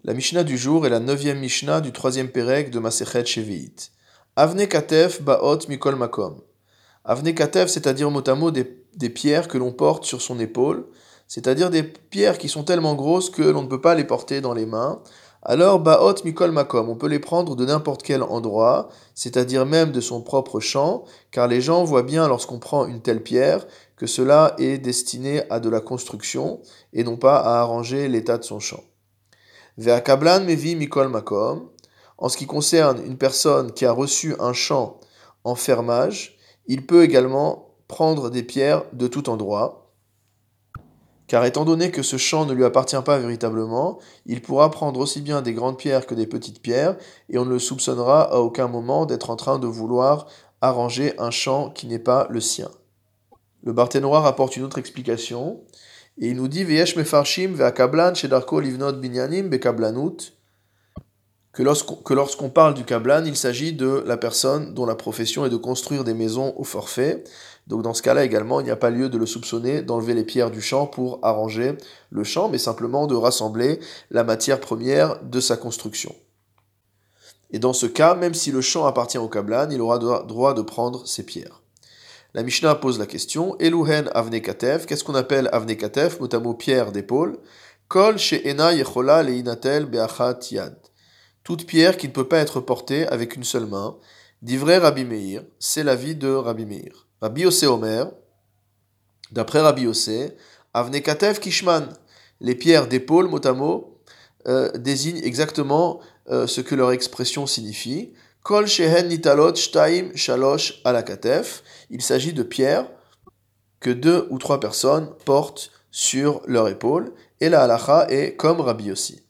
La Mishnah du jour est la 9e Mishnah du 3e Pérec de Masechet Shevi'it. Avne Katef Baot Mikol Makom. Avne Katef, c'est-à-dire mot à mot des pierres que l'on porte sur son épaule, c'est-à-dire des pierres qui sont tellement grosses que l'on ne peut pas les porter dans les mains. Alors Baot Mikol Makom, on peut les prendre de n'importe quel endroit, c'est-à-dire même de son propre champ, car les gens voient bien lorsqu'on prend une telle pierre que cela est destiné à de la construction et non pas à arranger l'état de son champ. Ve'akablan mevi mikol makom. En ce qui concerne une personne qui a reçu un champ en fermage, il peut également prendre des pierres de tout endroit, car étant donné que ce champ ne lui appartient pas véritablement, il pourra prendre aussi bien des grandes pierres que des petites pierres, et on ne le soupçonnera à aucun moment d'être en train de vouloir arranger un champ qui n'est pas le sien. Le Barthénoir apporte une autre explication, et il nous dit Veyesh mefarshim ve'akablan shedarko livnot binyanim bekablanut, que lorsqu'on parle du kablan, il s'agit de la personne dont la profession est de construire des maisons au forfait. Donc dans ce cas-là également, il n'y a pas lieu de le soupçonner d'enlever les pierres du champ pour arranger le champ, mais simplement de rassembler la matière première de sa construction. Et dans ce cas, même si le champ appartient au kablan, il aura droit de prendre ces pierres. La Mishnah pose la question, Eluhen avne katef, qu'est-ce qu'on appelle avne katef, mot à mot pierre d'épaule, kol she'ena yechola leinatel be'achat yad. Toute pierre qui ne peut pas être portée avec une seule main. Divrei Rabbi Meir, c'est l'avis de Rabbi Meir. Rabbi Yossé Omer, d'après Rabbi Yossé, avne katef kishman. Les pierres d'épaule, mot à mot, désignent exactement ce que leur expression signifie. Kol shehen nitalot shtaim shalosh ala katef. Il s'agit de pierres que 2 ou 3 personnes portent sur leur épaule. Et la halacha est comme Rabbi Yossi.